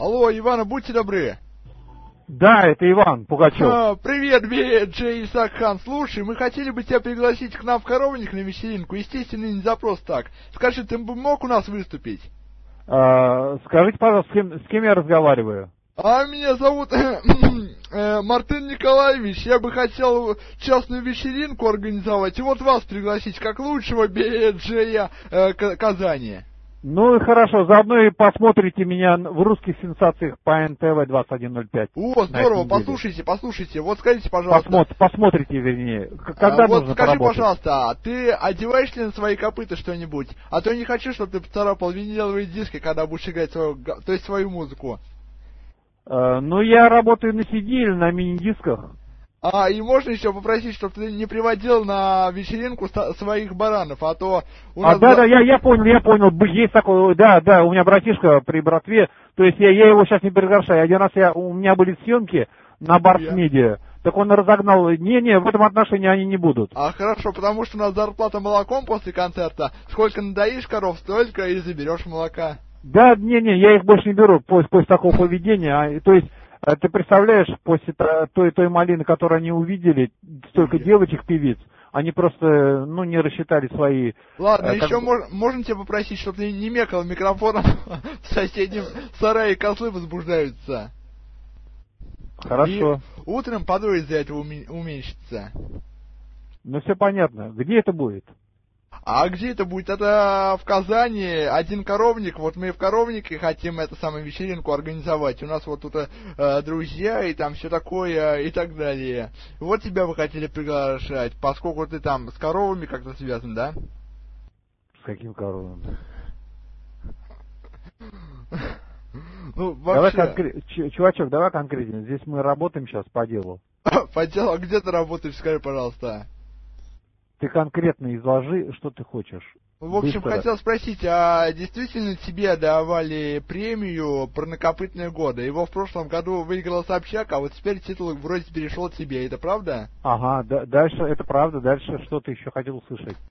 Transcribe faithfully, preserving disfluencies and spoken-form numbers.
Алло, Ивана, будьте добры. Да, это Иван Пугачев. А, привет, Би Джей Исакхан. Слушай, мы хотели бы тебя пригласить к нам в Коровник на вечеринку. Естественно, не запрос так. Скажи, ты бы мог у нас выступить? А, скажите, пожалуйста, с кем, с кем я разговариваю? А меня зовут э, Мартын Николаевич. Я бы хотел частную вечеринку организовать и вот вас пригласить как лучшего Би Джея э, Казани. Ну и хорошо, заодно и посмотрите меня в русских сенсациях по эн тэ вэ двадцать один ноль пять. О, здорово, послушайте, послушайте. Вот скажите, пожалуйста. Посмотр, посмотрите, вернее. Когда а, нужно Вот скажи, поработать? пожалуйста, а ты одеваешь ли на свои копыта что-нибудь? А то я не хочу, чтобы ты поцарапал виниловые диски, когда будешь играть свою, то есть свою музыку. Э, ну, я работаю на си ди или на мини-дисках. А, и можно еще попросить, чтобы ты не приводил на вечеринку своих баранов, а то у нас... А, да, да, я, я понял, я понял, есть такой, да, да, у меня братишка при братве, то есть я, я его сейчас не приглашаю. Один раз я, у меня были съемки на Барс Медиа, так он разогнал, не-не, в этом отношении они не будут. А, хорошо, потому что у нас зарплата молоком после концерта, сколько надоишь коров, столько и заберешь молока. Да, не-не, я их больше не беру после, после такого поведения, а, то есть... Ты представляешь, после той, той малины, которую они увидели, столько девочек-певиц, они просто, ну, не рассчитали свои... Ладно, э, еще как... мож, можно тебя попросить, чтобы ты не мекал микрофоном, в соседнем сарае козлы возбуждаются. Хорошо. И утром подруга из-за этого уменьшится. Ну, все понятно. Где это будет? А где это будет? Это в Казани, один коровник, вот мы в коровнике хотим эту самую вечеринку организовать. У нас вот тут э, друзья и там все такое и так далее. Вот тебя бы хотели приглашать, поскольку ты там с коровами как-то связан, да? С каким коровами? Ну, давай вообще... конкрет... Чувачок, давай конкретно. Здесь мы работаем сейчас по делу. По делу? А где ты работаешь, скажи, пожалуйста. Ты конкретно изложи, что ты хочешь. В общем, Быстро. хотел спросить, а действительно тебе давали премию «Парнокопытные годы»? Его в прошлом году выиграл Собчак, а вот теперь титул вроде перешел тебе. Это правда? Ага, да, дальше, это правда. Дальше что ты еще хотел услышать?